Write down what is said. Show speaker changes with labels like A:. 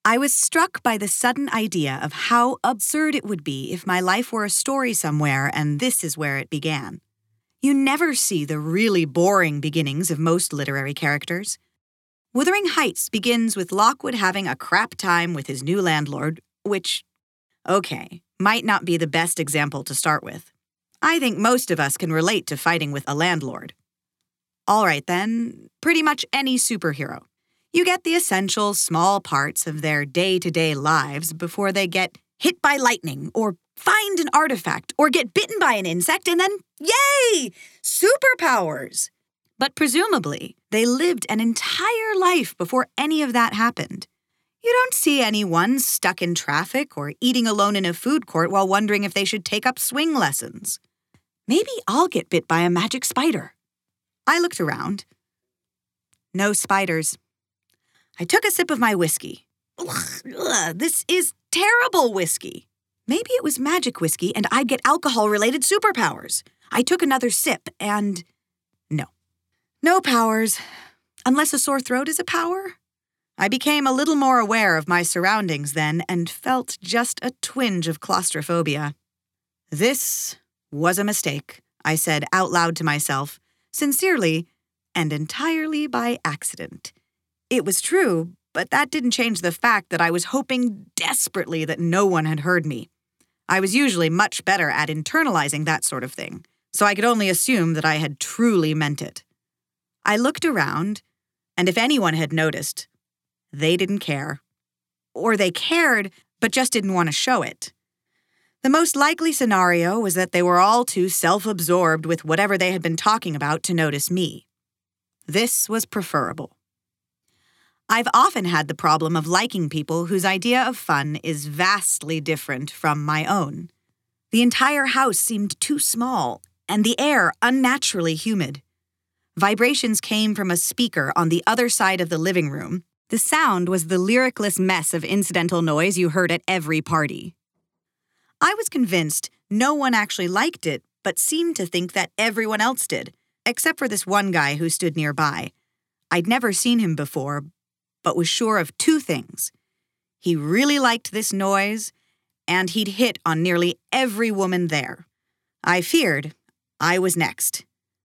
A: I was struck by the sudden idea of how absurd it would be if my life were a story somewhere and this is where it began. You never see the really boring beginnings of most literary characters. Wuthering Heights begins with Lockwood having a crap time with his new landlord, which, okay, might not be the best example to start with. I think most of us can relate to fighting with a landlord. All right then, pretty much any superhero. You get the essential small parts of their day-to-day lives before they get hit by lightning, or find an artifact, or get bitten by an insect, and then, yay! Superpowers! But presumably, they lived an entire life before any of that happened. You don't see anyone stuck in traffic or eating alone in a food court while wondering if they should take up swing lessons. Maybe I'll get bit by a magic spider. I looked around. No spiders. I took a sip of my whiskey. Ugh, this is terrible whiskey. Maybe it was magic whiskey and I'd get alcohol-related superpowers. I took another sip and... No powers. Unless a sore throat is a power? I became a little more aware of my surroundings then and felt just a twinge of claustrophobia. This was a mistake, I said out loud to myself, sincerely and entirely by accident. It was true, but that didn't change the fact that I was hoping desperately that no one had heard me. I was usually much better at internalizing that sort of thing, so I could only assume that I had truly meant it. I looked around, and if anyone had noticed, they didn't care. Or they cared, but just didn't want to show it. The most likely scenario was that they were all too self-absorbed with whatever they had been talking about to notice me. This was preferable. I've often had the problem of liking people whose idea of fun is vastly different from my own. The entire house seemed too small, and the air unnaturally humid. Vibrations came from a speaker on the other side of the living room. The sound was the lyricless mess of incidental noise you heard at every party. I was convinced no one actually liked it, but seemed to think that everyone else did, except for this one guy who stood nearby. I'd never seen him before, but was sure of two things. He really liked this noise, and he'd hit on nearly every woman there. I feared I was next.